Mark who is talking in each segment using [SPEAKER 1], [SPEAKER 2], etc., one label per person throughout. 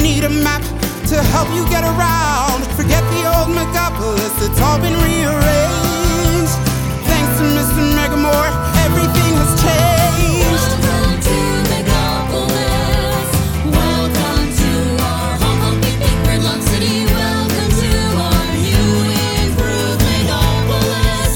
[SPEAKER 1] need a map to help you get around. Forget the old Megapolis, it's all been rearranged. Thanks to Mr. Megamore, everything has changed.
[SPEAKER 2] Welcome to Megapolis. Welcome to our Hong Kong big gridlock city. Welcome to our new improved Megapolis.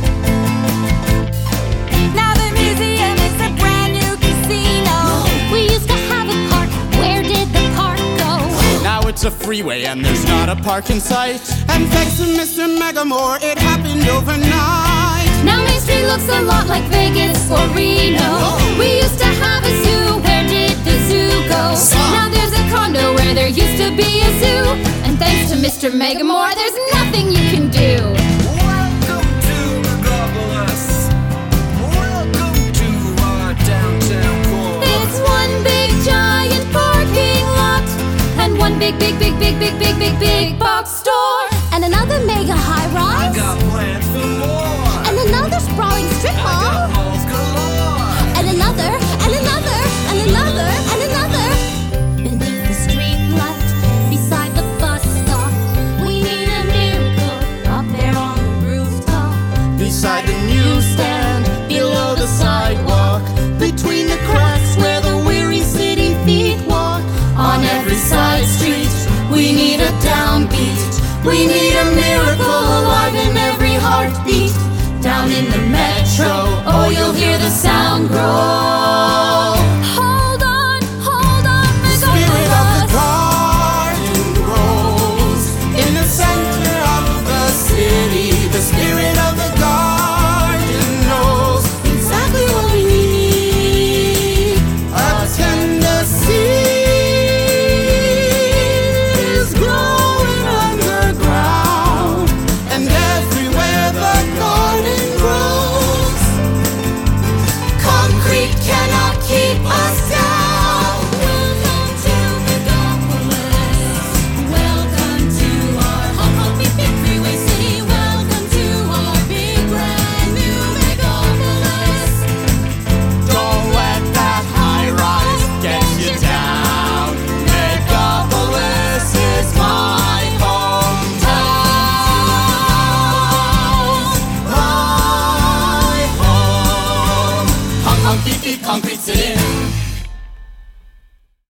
[SPEAKER 3] Now the museum is a brand new casino. We used to have a park. Where did the park go?
[SPEAKER 1] Now it's a freeway and there's not a park in sight. And thanks to Mr. Megamore, it happened overnight.
[SPEAKER 3] Now Main Street looks a lot like Vegas or Reno. We used to have a zoo. Where did the zoo go? Now there's a condo where there used to be a zoo. And thanks to Mr. Megamore, there's nothing you can do.
[SPEAKER 4] Welcome to Megapolis. Welcome to our downtown core.
[SPEAKER 3] It's one big giant parking lot, and one big box store, and another mega high rise,
[SPEAKER 4] Got plans for more.
[SPEAKER 3] and another sprawling strip mall,
[SPEAKER 4] Malls galore.
[SPEAKER 3] and another, and another, and another, and another. Beneath the street light, beside the bus stop, we need a miracle up there on the rooftop.
[SPEAKER 1] Beside the newsstand, below the sidewalk, between the cracks where the weary city feet walk. On every side street, we need a downbeat. We need a miracle alive in every heartbeat. Down in the metro, oh, you'll hear the sound grow.
[SPEAKER 3] Hold on,
[SPEAKER 1] The spirit of the
[SPEAKER 3] Megapolis.
[SPEAKER 1] garden grows in the center of the city. The spirit of the garden knows exactly what we need. A tender seed is growing underground, and everywhere the garden grows, concrete cannot keep us down.
[SPEAKER 2] Welcome to Megapolis. Welcome to our Hong Kong big freeway city. Welcome to our big brand new Megapolis.
[SPEAKER 1] Don't let that high rise get you down. Megapolis is my hometown. My home. Hong Kong, beep, beep, concrete city.